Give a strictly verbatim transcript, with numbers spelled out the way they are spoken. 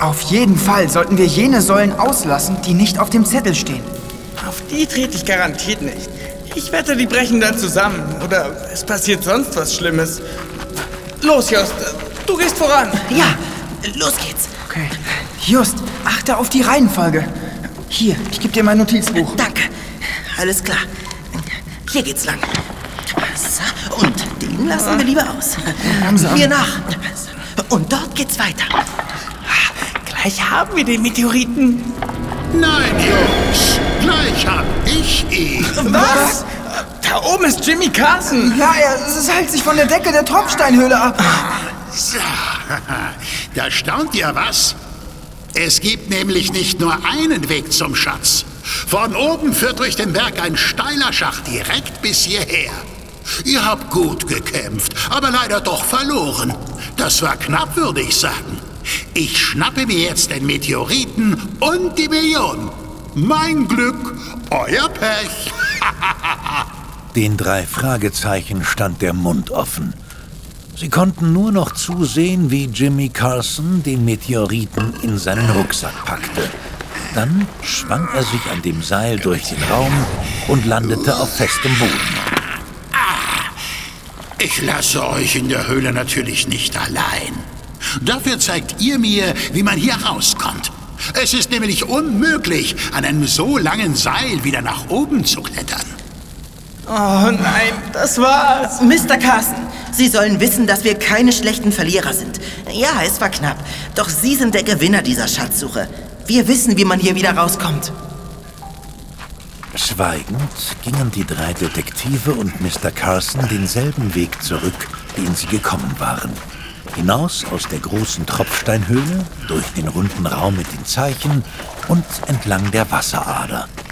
Auf jeden Fall sollten wir jene Säulen auslassen, die nicht auf dem Zettel stehen. Auf die trete ich garantiert nicht. Ich wette, die brechen dann zusammen. Oder es passiert sonst was Schlimmes. Los, Just, du gehst voran. Ja, los geht's. Okay. Just, achte auf die Reihenfolge. Hier, ich gebe dir mein Notizbuch. Danke. Alles klar. Hier geht's lang. So, und den lassen wir lieber aus. Langsam. Mir nach. Und dort geht's weiter. Gleich haben wir den Meteoriten. Nein, Jungs, gleich hab ich ihn. Was? Da oben ist Jimmy Carson. Ja, er seilt sich von der Decke der Tropfsteinhöhle ab. So, da staunt ihr was? Es gibt nämlich nicht nur einen Weg zum Schatz. Von oben führt durch den Berg ein steiler Schacht direkt bis hierher. Ihr habt gut gekämpft, aber leider doch verloren. Das war knapp, würde ich sagen. Ich schnappe mir jetzt den Meteoriten und die Million. Mein Glück, euer Pech. Den drei Fragezeichen stand der Mund offen. Sie konnten nur noch zusehen, wie Jimmy Carson den Meteoriten in seinen Rucksack packte. Dann schwang er sich an dem Seil durch den Raum und landete auf festem Boden. Ich lasse euch in der Höhle natürlich nicht allein. Dafür zeigt ihr mir, wie man hier rauskommt. Es ist nämlich unmöglich, an einem so langen Seil wieder nach oben zu klettern. Oh nein, das war's. Mister Carson, Sie sollen wissen, dass wir keine schlechten Verlierer sind. Ja, es war knapp, doch Sie sind der Gewinner dieser Schatzsuche. Wir wissen, wie man hier wieder rauskommt. Schweigend gingen die drei Detektive und Mister Carson denselben Weg zurück, den sie gekommen waren. Hinaus aus der großen Tropfsteinhöhle, durch den runden Raum mit den Zeichen und entlang der Wasserader.